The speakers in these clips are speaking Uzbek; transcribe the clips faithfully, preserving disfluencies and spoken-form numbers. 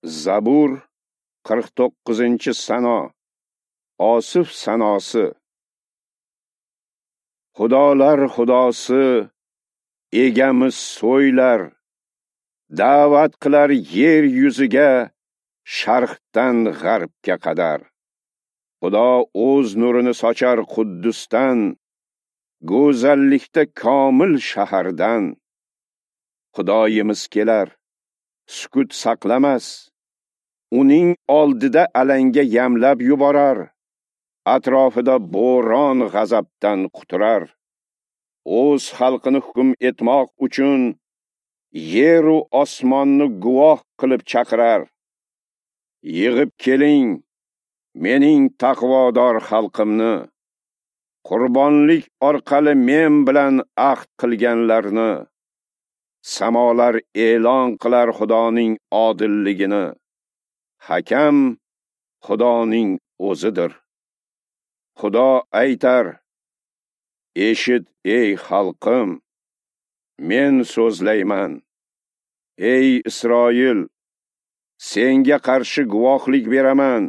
Zabur qirq to'qqizinchi sano. Osif sanosi. Xudolar xudosi, egamiz so'ylar, da'vat qilar yer yuziga, sharqdan g'arbga qadar. Xudo o'z nurini sochar Quddusdan, go'zallikda komil shahardan. Xudoyimiz kelar, sukut saqlamas, uning oldida alanga yamlab yuborar, atrofida bo'ron g'azabdan quturar. O'z xalqini hukm etmoq uchun yer u osmonni guvoh qilib chaqirar. Yig'ib keling, mening taqvodor xalqimni, qurbonlik orqali men bilan ahd qilganlarni. Samolar e'lon qilar Xudoning odilligini. Hakam Xudoning o'zidir. Xudo aytar: eshit ey xalqim, men so'zlayman. Ey Isroil, senga qarshi guvohlik beraman.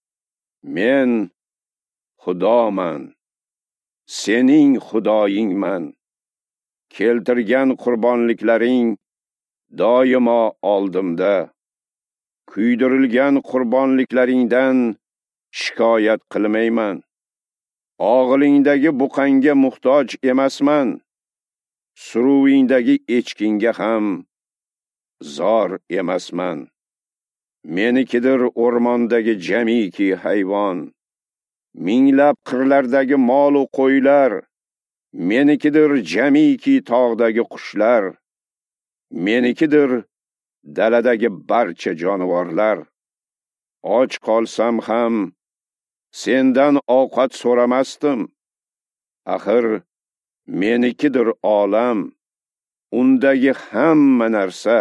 Men Xudoman, sening Xudoyingman. Keltirgan qurbonliklaring doimo oldimda. Kuydirilgan qurbonliklaringdan shikoyat qilmayman. Og'ilingdagi buqanga muhtoj emasman. Suruvingdagi echkinga ham zor emasman. Menikidir o'rmondagi jamiki hayvon, minglab qirlardagi mol u qo'ylar. Menikidir jamiki tog'dagi qushlar. Menikidir daladagi barcha jonivorlar. Och qolsam ham sendan ovqat so'ramasdim. Axir menikidir olam, undagi hamma narsa.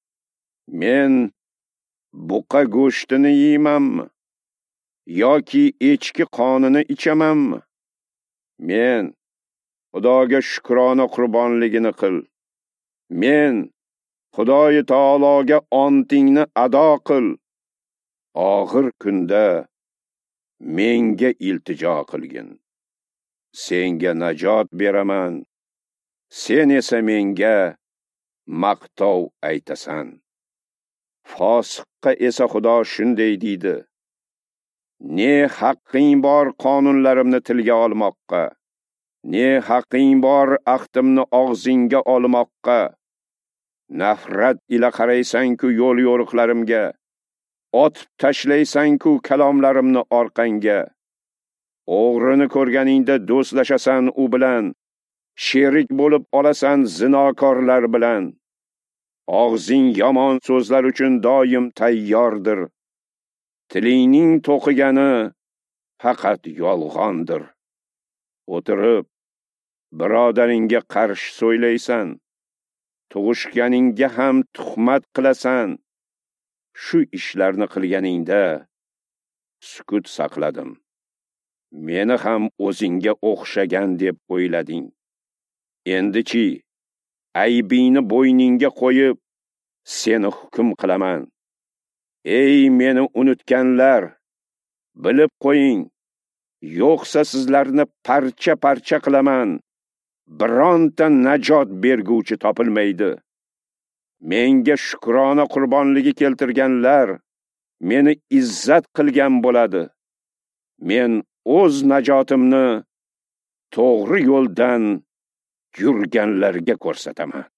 Men buqa go'shtini yeymanmi yoki echki qonini ichamanmi? Men Xudoga shukrona qurbonligini qil. Men Xudoy taologa ontingni ado qil. Og'ir kunda menga iltijo qilgin. Senga najot beraman. Sen esa menga maqtov aytasan. Fosiqqa esa Xudo shunday deydi: ne haqqing bor qonunlarimni tilga olmoqqa, ne haqqing bor ahdimni og'zingga olmoqqa. Nafrat ila qaraysan-ku yo'l yo'riqlarimga, otib tashlaysan-ku kalomlarimni orqangga. O'g'rini ko'rganingda do'stlashasan u bilan, sherik bo'lib olasan zinokorlar bilan. Og'zing yomon so'zlar uchun doim tayyordir. Tilingning to'qigani faqat yolg'ondir. O'tirib birodaringga qarshi so'ylaysan, tug'ishganingga ham tuhmat qilasan. Shu ishlarni qilganingda sukut saqladim. Meni ham o'zingga o'xshagan deb o'ylading. Endi-chi, aybingni bo'yningga qo'yib, seni hukm qilaman. Ey meni unutganlar, bilib qo'ying, yo'qsa sizlarni parcha-parcha qilaman. Bironta najot berguvchi topilmaydi. Menga shukrona qurbonligi keltirganlar meni izzat qilgan bo'ladi. Men o'z najotimni to'g'ri yo'ldan yurganlarga ko'rsataman.